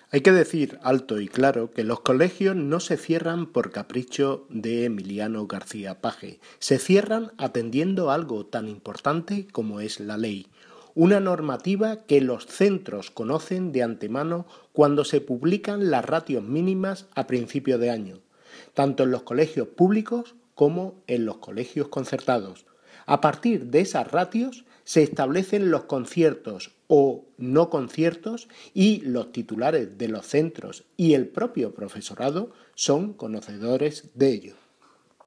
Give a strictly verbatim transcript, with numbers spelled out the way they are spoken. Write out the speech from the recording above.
Hay que decir alto y claro que los colegios no se cierran por capricho de Emiliano García Paje, se cierran atendiendo a algo tan importante como es la ley, una normativa que los centros conocen de antemano cuando se publican las ratios mínimas a principio de año, tanto en los colegios públicos como en los colegios concertados. A partir de esas ratios se establecen los conciertos o no conciertos y los titulares de los centros y el propio profesorado son conocedores de ello.